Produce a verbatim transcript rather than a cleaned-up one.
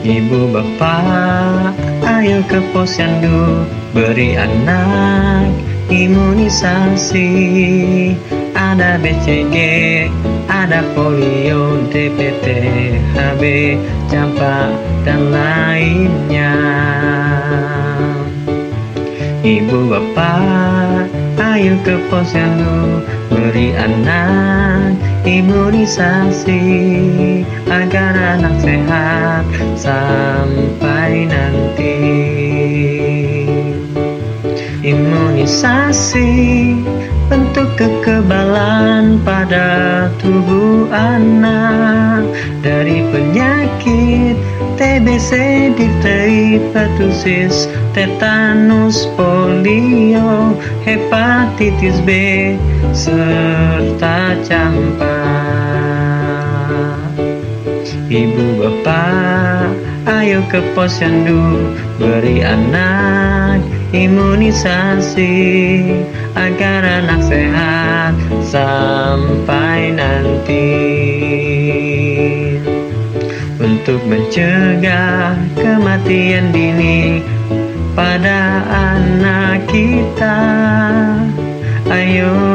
Ibu bapak, ayo ke posyandu, beri anak imunisasi. Ada B C G, ada polio, D P T, H B, campak, dan lainnya. Ibu bapak, ayo ke posyandu, beri anak imunisasi agar anak sehat sampai nanti. Imunisasi bentuk kekebalan pada tubuh anak dari penyakit T B C, difteri, pertusis, tetanus, polio, hepatitis B, serta campak. Ibu bapak, ayo ke posyandu, beri anak imunisasi agar anak sehat sampai nanti. Untuk mencegah kematian dini pada anak kita, ayo